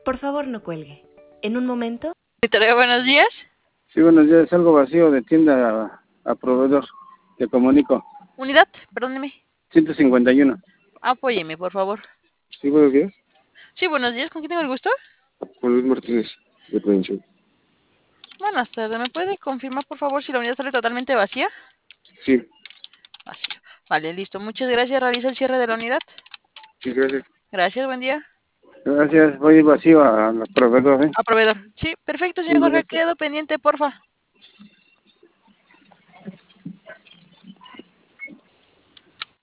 Por favor, no cuelgue. En un momento. Secretario, buenos días. Sí, buenos días. Es algo vacío de tienda a proveedor. Te comunico. Unidad, perdóneme. 151. Apóyeme, por favor. Sí, buenos días. Sí, buenos días. ¿Con quién tengo el gusto? Juan Luis Martínez, de prevención. Buenas tardes. ¿Me puede confirmar, por favor, si la unidad sale totalmente vacía? Sí, Vacío. Vale, listo. Muchas gracias. Realiza el cierre de la unidad. sí, gracias. Gracias, buen día. Gracias. Voy vacío a proveedor, ¿eh? A proveedor. Sí, perfecto, Sí, señor Jorge. gracias. Quedo pendiente, porfa.